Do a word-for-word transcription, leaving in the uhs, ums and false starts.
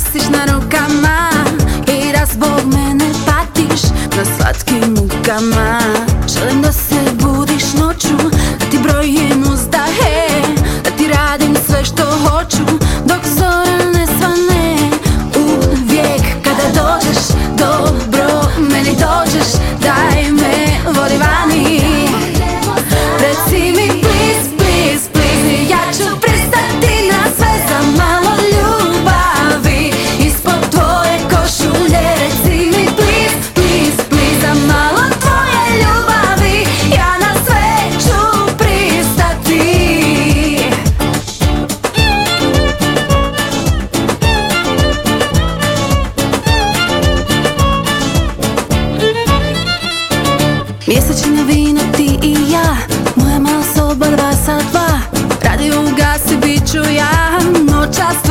nosiš na rukama i da zbog mene patiš na slatkim mukama. Želim da se budiš noću, da ti brojim uzdahe, da ti radim sve što hoću dok zora ne svane. Uvijek kada dođeš, dobro meni dođeš, daj me vodi vani. Reci mi please, please, please, ja ću pristati na sve za malo ljubavi ispod tvoje košulje. Reci mi please, please, please, za malo tvoje ljubavi ja na sve ću pristati. Mjesečina vino ti i ja, moja mala soba dva sa dva, radio ugasi bit ću ja noćas